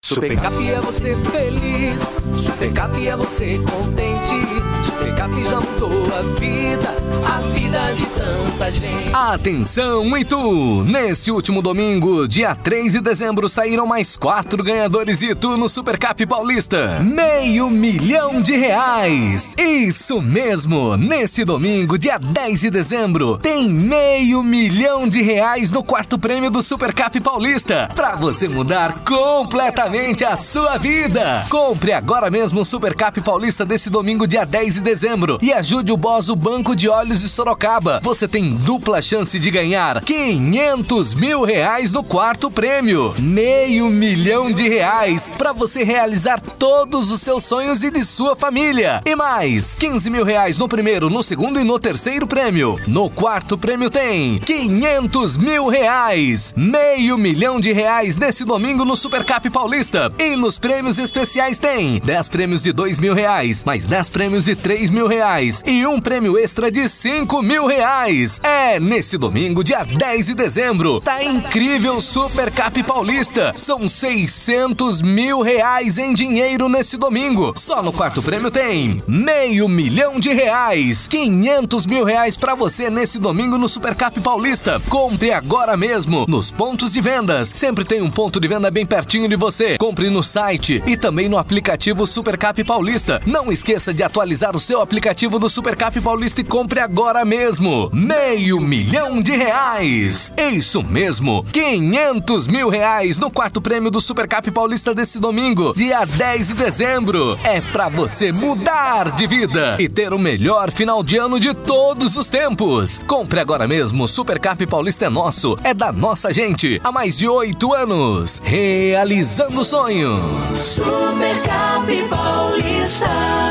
Supercap é você feliz, Supercap é você contente, Supercap já mudou a vida de tanta gente. Atenção, Itu! Nesse último domingo, dia 3 de dezembro, saíram mais 4 ganhadores Itu no Supercap Paulista. R$500 mil! Isso mesmo! Nesse domingo, dia 10 de dezembro, tem R$500 mil no quarto prêmio do Supercap Paulista, pra você mudar completamente a sua vida. Compre agora mesmo o Supercap Paulista desse domingo, dia 10 de dezembro, e ajude o Bozo Banco de Óleos de Sorocaba. Você tem dupla chance de ganhar R$500 mil no quarto prêmio. R$500 mil para você realizar todos os seus sonhos e de sua família. E mais, R$15 mil no primeiro, no segundo e no terceiro prêmio. No quarto prêmio tem R$500 mil. R$500 mil nesse domingo no Supercap Paulista. E nos prêmios especiais tem 10 prêmios de R$2 mil, mais 10 prêmios de R$3 mil e um prêmio extra de R$5 mil. É nesse domingo, dia 10 de dezembro. Tá incrível Supercap Paulista. São R$600 mil em dinheiro nesse domingo. Só no quarto prêmio tem R$500 mil. R$500 mil pra você nesse domingo no Supercap Paulista. Compre agora mesmo nos pontos de vendas. Sempre tem um ponto de venda bem pertinho de você. Compre no site e também no aplicativo Supercap Paulista. Não esqueça de atualizar o seu aplicativo do Supercap Paulista e compre agora mesmo. R$500 mil. Isso mesmo, R$500 mil no quarto prêmio do Supercap Paulista desse domingo, dia 10 de dezembro. É pra você mudar de vida e ter o melhor final de ano de todos os tempos. Compre agora mesmo. Supercap Paulista é nosso, é da nossa gente. Há mais de 8 anos, realizando sonhos. Supercap Paulista.